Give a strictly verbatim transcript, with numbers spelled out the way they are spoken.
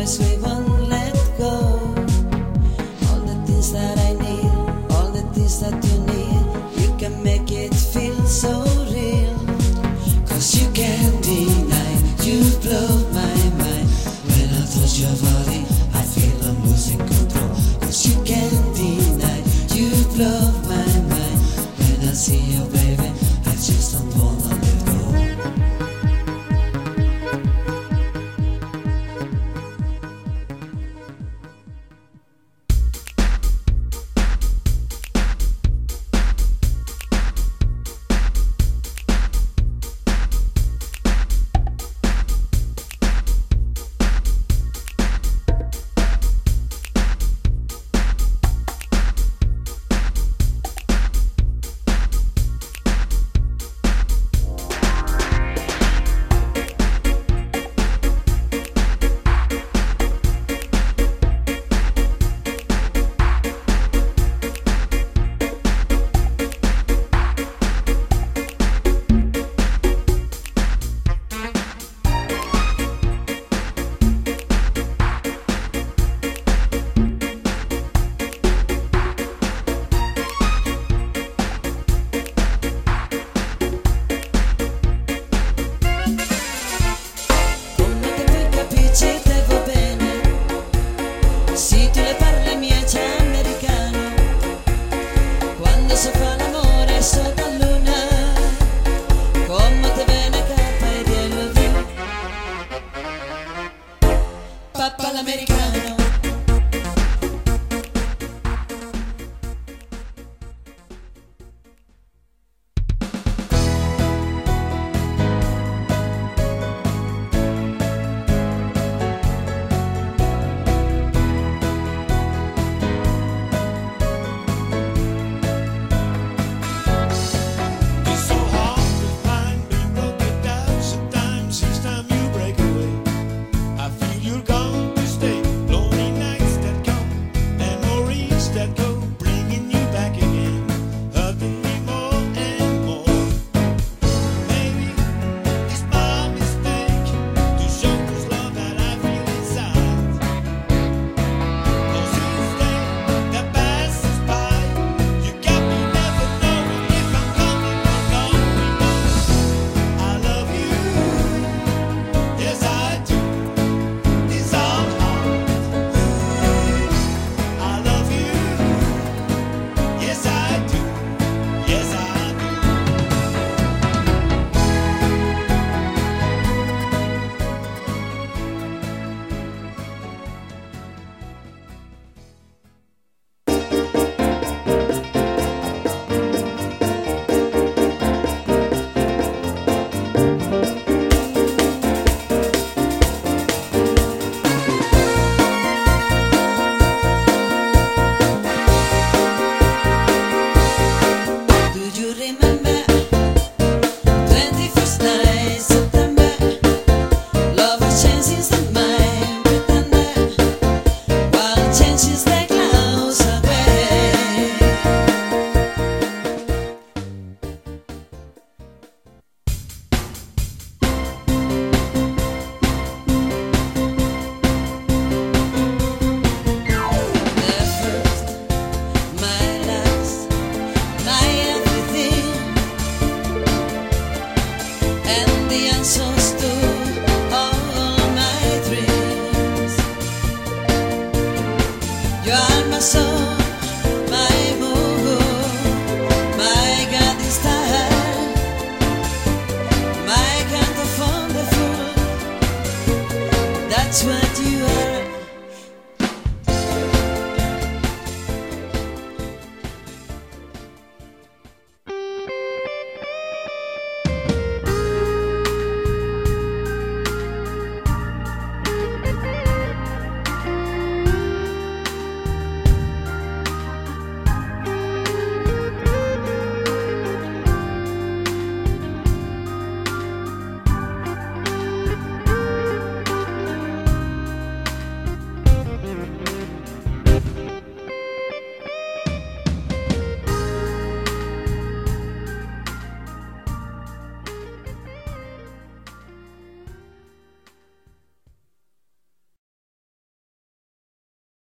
promise we won't let go. All the things that I need, all the things that you need, you can make it feel so real. Cause you can't deny, you blow my mind. When I touch your body, I feel I'm losing control. Cause you can't deny, you blow my mind. When I see you, baby, I just don't wanna